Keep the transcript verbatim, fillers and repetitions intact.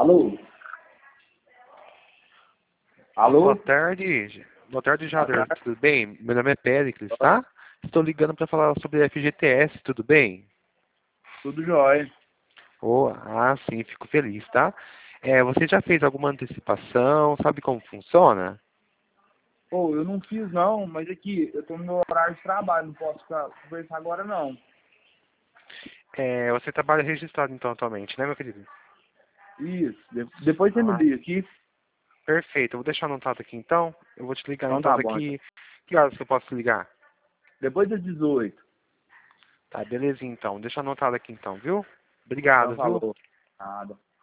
Alô? Alô? Boa tarde. Boa tarde, Jader. Boa tarde. Tudo bem? Meu nome é Péricles, tá? Estou ligando para falar sobre F G T S, tudo bem? Tudo jóia. Oh, ah, sim, fico feliz, tá? É, você já fez alguma antecipação? Sabe como funciona? Pô, eu não fiz não, mas aqui, eu tô no meu horário de trabalho, não posso ficar, conversar agora não. É, você trabalha registrado então atualmente, né, meu querido? Isso, de- depois você me Ah, liga aqui. perfeito. Eu vou deixar anotado aqui então. Eu vou te ligar Então então tá bom, então. daqui. Que horas que eu posso te ligar? Depois das dezoito. Tá, belezinha então. Deixa anotado aqui então, viu? Então Obrigado, viu? falou. Nada.